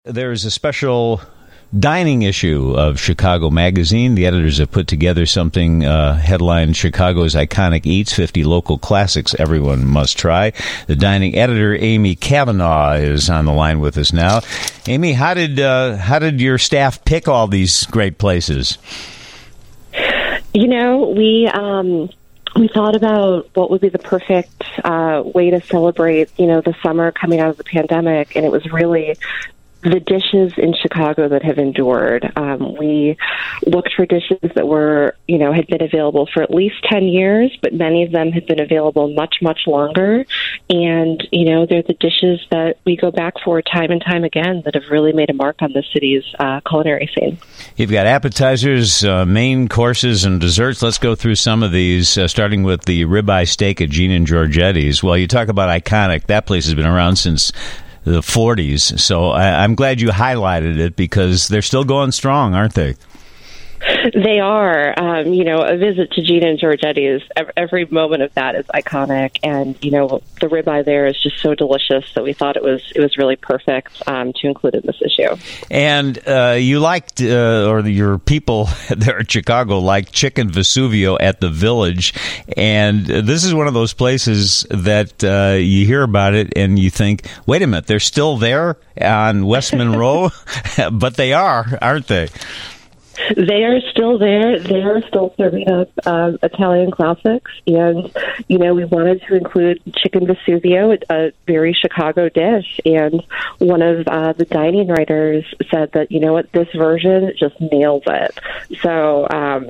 There's a special dining issue of Chicago Magazine. The editors have put together something headlined Chicago's Iconic Eats, 50 Local Classics Everyone Must Try. The dining editor, Amy Kavanaugh, is on the line with us now. Amy, how did your staff pick all these great places? You know, we thought about what would be the perfect way to celebrate, the summer coming out of the pandemic, and it was really the dishes in Chicago that have endured. We looked for dishes that were, had been available for at least 10 years, but many of them had been available much, much longer. And, they're the dishes that we go back for time and time again that have really made a mark on the city's culinary scene. You've got appetizers, main courses, and desserts. Let's go through some of these, starting with the ribeye steak at Gene and Giorgetti's. Well, you talk about iconic. That place has been around since the 40s, so I'm glad you highlighted it because they're still going strong, aren't they? They are. A visit to Gene and Giorgetti's, every moment of that is iconic, and the ribeye there is just so delicious that we thought it was really perfect to include in this issue. And you liked, or your people there at Chicago liked Chicken Vesuvio at the Village, and this is one of those places that you hear about it and you think, wait a minute, they're still there on West Monroe, but they are, aren't they? They are still there. They are still serving up Italian classics. And, we wanted to include Chicken Vesuvio, a very Chicago dish. And one of the dining writers said that, this version just nails it. So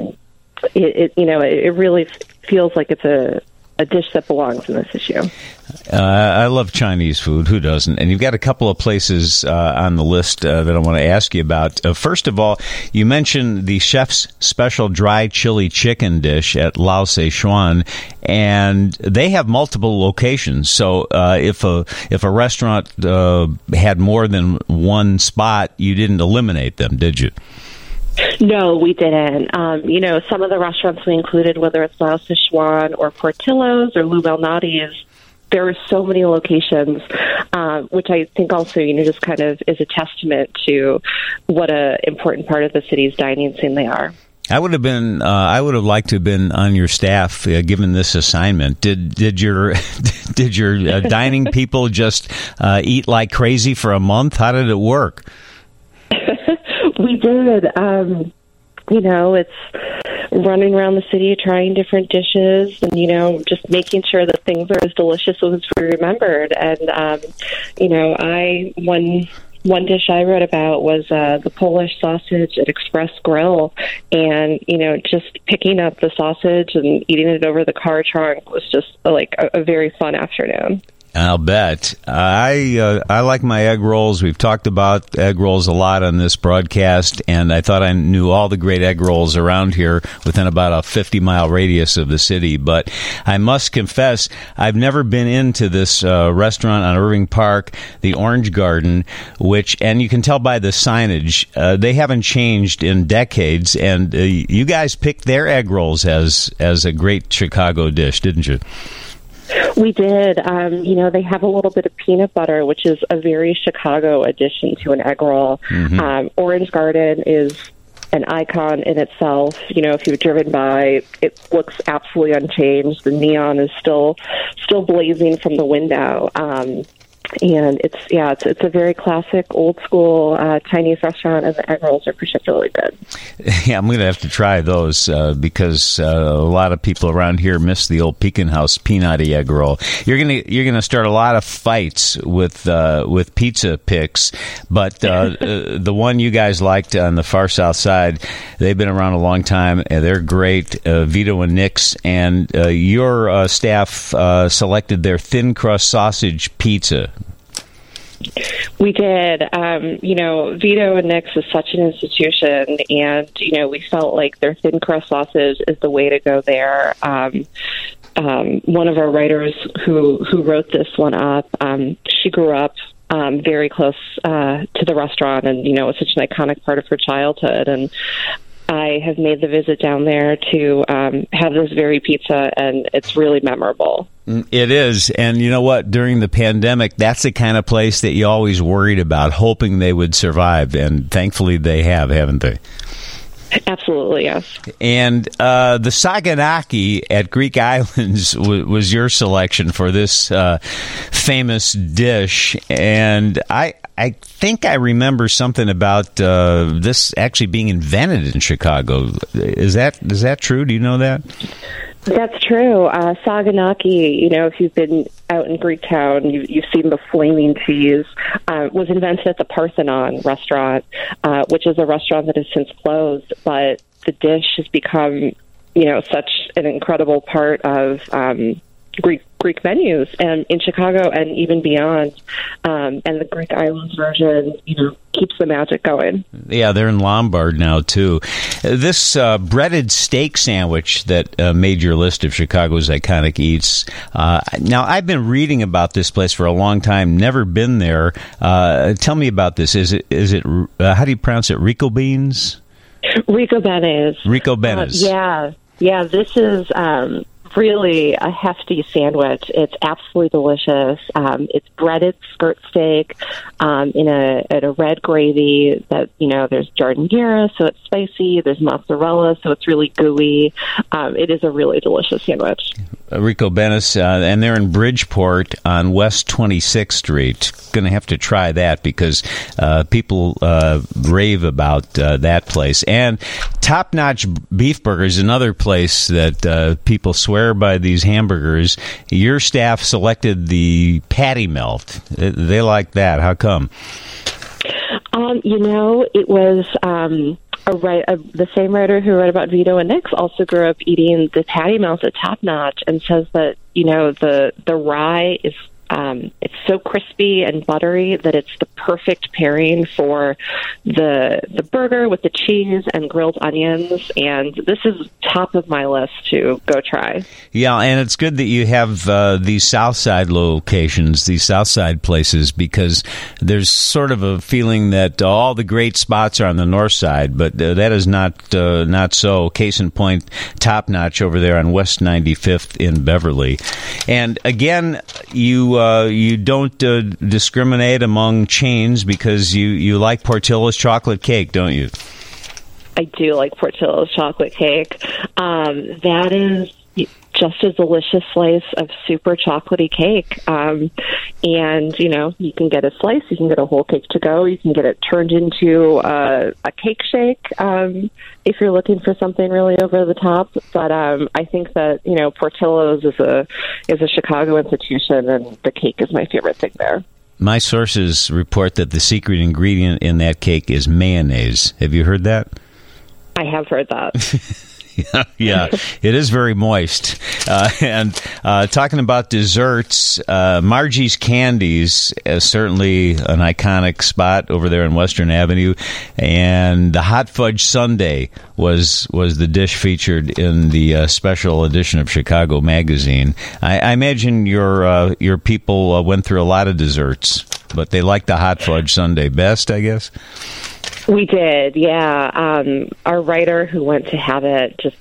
it really feels like it's a dish that belongs in this issue. I love Chinese food. Who doesn't? And you've got a couple of places on the list that I want to ask you about. First of all, you mentioned the chef's special dry chili chicken dish at Lao Szechuan, and they have multiple locations. So if a restaurant had more than one spot, you didn't eliminate them, did you? No, we didn't. Some of the restaurants we included, whether it's Lao Szechuan or Portillo's or Lou Malnati's, there are so many locations, which I think also, just kind of is a testament to what a important part of the city's dining scene they are. I would have liked to have been on your staff given this assignment. Did your dining people just eat like crazy for a month? How did it work? We did. It's running around the city trying different dishes and, just making sure that things are as delicious as we remembered. And, one dish I wrote about was the Polish sausage at Express Grill. And, just picking up the sausage and eating it over the car trunk was just like a very fun afternoon. I'll bet. I like my egg rolls. We've talked about egg rolls a lot on this broadcast, and I thought I knew all the great egg rolls around here within about a 50-mile radius of the city. But I must confess, I've never been into this restaurant on Irving Park, the Orange Garden, and you can tell by the signage, they haven't changed in decades. And you guys picked their egg rolls as a great Chicago dish, didn't you? We did. They have a little bit of peanut butter, which is a very Chicago addition to an egg roll. Mm-hmm. Orange Garden is an icon in itself. If you've driven by, it looks absolutely unchanged. The neon is still blazing from the window. And it's a very classic, old school Chinese restaurant, and the egg rolls are particularly good. Yeah, I'm going to have to try those because a lot of people around here miss the old Pekin House peanutty egg roll. You're gonna start a lot of fights with pizza picks, but the one you guys liked on the far south side, they've been around a long time and they're great. Vito and Nick's, and your staff selected their thin crust sausage pizza. We did. Vito and Nick's is such an institution, and, we felt like their thin crust sausage is the way to go there. One of our writers who wrote this one up, she grew up very close to the restaurant, and, it was such an iconic part of her childhood. And I have made the visit down there to have this very pizza, and it's really memorable. It is. And you know what? During the pandemic, that's the kind of place that you always worried about, hoping they would survive. And thankfully they have, haven't they? Absolutely, yes. And the Saganaki at Greek Islands was your selection for this famous dish. And I think I remember something about this actually being invented in Chicago. Is that true? Do you know that? That's true. Saganaki, if you've been out in Greektown, you've seen the flaming cheese, was invented at the Parthenon restaurant, which is a restaurant that has since closed. But the dish has become, such an incredible part of Greek menus and in Chicago and even beyond. And the Greek Islands version, keeps the magic going. Yeah, they're in Lombard now, too. This breaded steak sandwich that made your list of Chicago's iconic eats. Now, I've been reading about this place for a long time, never been there. Tell me about this. Is it how do you pronounce it, Rico Beans? Rico Benes. Rico Benes. Yeah, this is really a hefty sandwich. It's absolutely delicious. It's breaded skirt steak in a red gravy that, there's giardiniera, so it's spicy. There's mozzarella, so it's really gooey. It is a really delicious sandwich. Rico Benes, and they're in Bridgeport on West 26th Street. Going to have to try that because people rave about that place. And Top Notch Beef Burgers, another place that people swear by these hamburgers. Your staff selected the patty melt. They like that. How come? It was the same writer who wrote about Vito and Nix also grew up eating the patty melt at Top Notch and says that, the rye is it's so crispy and buttery that it's the perfect pairing for the burger with the cheese and grilled onions. And this is top of my list to go try. Yeah, and it's good that you have these South Side locations, these South Side places, because there's sort of a feeling that all the great spots are on the North Side, but that is not so. Case in point, Top Notch over there on West 95th in Beverly. And again, you don't discriminate among chains because you like Portillo's chocolate cake, don't you? I do like Portillo's chocolate cake. That is just a delicious slice of super chocolatey cake. And, you can get a slice, you can get a whole cake to go, you can get it turned into a cake shake if you're looking for something really over the top. But I think that, Portillo's is a Chicago institution, and the cake is my favorite thing there. My sources report that the secret ingredient in that cake is mayonnaise. Have you heard that? I have heard that. Yeah, it is very moist. And talking about desserts, Margie's Candies is certainly an iconic spot over there on Western Avenue, and the hot fudge sundae was the dish featured in the special edition of Chicago Magazine. I imagine your people went through a lot of desserts, but they like the hot fudge sundae best, I guess. We did, yeah. Our writer who went to have it just,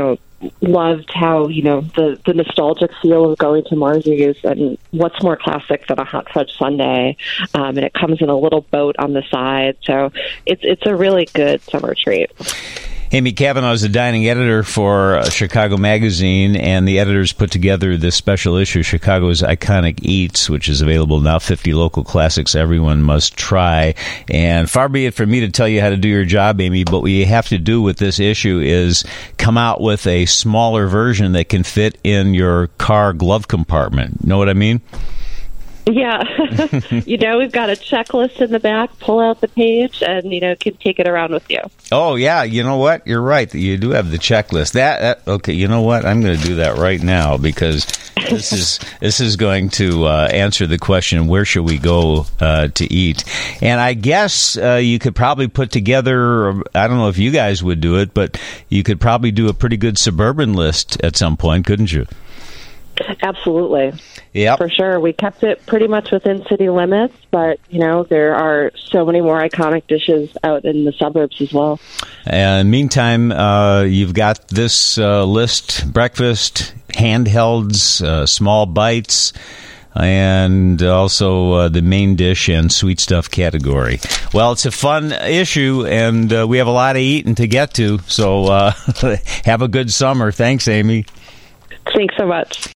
loved how, the nostalgic feel of going to Margie's, and what's more classic than a hot fudge sundae. And it comes in a little boat on the side. So it's a really good summer treat. Amy Cavanaugh is the dining editor for Chicago Magazine, and the editors put together this special issue, Chicago's Iconic Eats, which is available now, 50 local classics everyone must try. And far be it from me to tell you how to do your job, Amy, but what you have to do with this issue is come out with a smaller version that can fit in your car glove compartment. Know what I mean? Yeah. We've got a checklist in the back. Pull out the page and, can take it around with you. Oh, yeah. You know what? You're right. You do have the checklist. Okay, you know what? I'm going to do that right now because this is going to answer the question, where should we go to eat? And I guess you could probably put together, I don't know if you guys would do it, but you could probably do a pretty good suburban list at some point, couldn't you? Absolutely. Yep. For sure. We kept it pretty much within city limits, but, there are so many more iconic dishes out in the suburbs as well. And meantime, you've got this list: breakfast, handhelds, small bites, and also the main dish and sweet stuff category. Well, it's a fun issue, and we have a lot of eating to get to, so have a good summer. Thanks, Amy. Thanks so much.